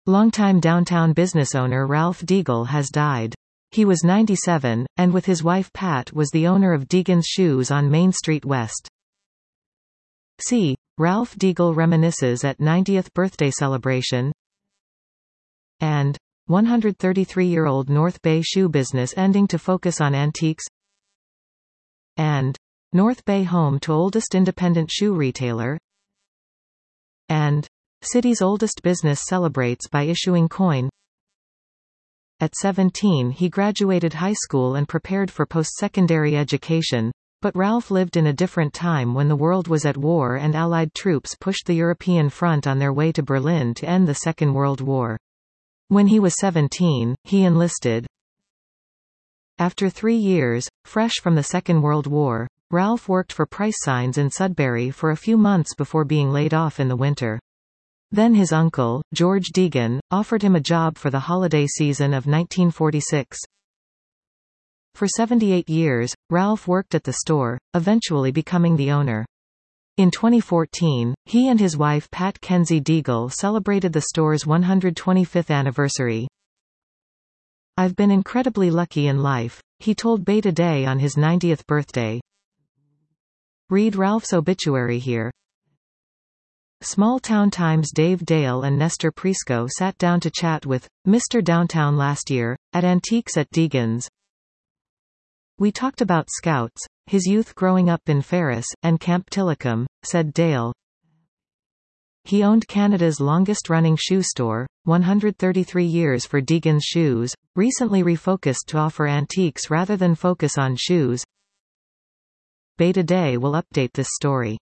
Longtime downtown business owner Ralph Deagle has died. He was 97, and with his wife Pat was the owner of Deegan's Shoes on Main Street West. C. Ralph Deagle reminisces at 90th birthday celebration. And 133-year-old North Bay shoe business ending to focus on antiques. And North Bay home to oldest independent shoe retailer. And city's oldest business celebrates by issuing coin. At 17 he graduated high school and prepared for post-secondary education, but Ralph lived in a different time when the world was at war and Allied troops pushed the European front on their way to Berlin to end the Second World War. When he was 17, he enlisted. After 3 years, fresh from the Second World War, Ralph worked for Price Signs in Sudbury for a few months before being laid off in the winter. Then his uncle, George Deegan, offered him a job for the holiday season of 1946. For 78 years, Ralph worked at the store, eventually becoming the owner. In 2014, he and his wife Pat Kenzie Deagle celebrated the store's 125th anniversary. "I've been incredibly lucky in life," he told Bay Today on his 90th birthday. Read Ralph's obituary here. Small Town Times' Dave Dale and Nestor Prisco sat down to chat with Mr. Downtown last year, at Antiques at Deegan's. "We talked about Scouts, his youth growing up in Ferris, and Camp Tillicum," said Dale. He owned Canada's longest-running shoe store, 133 years for Deegan's Shoes, recently refocused to offer antiques rather than focus on shoes. Bay Today will update this story.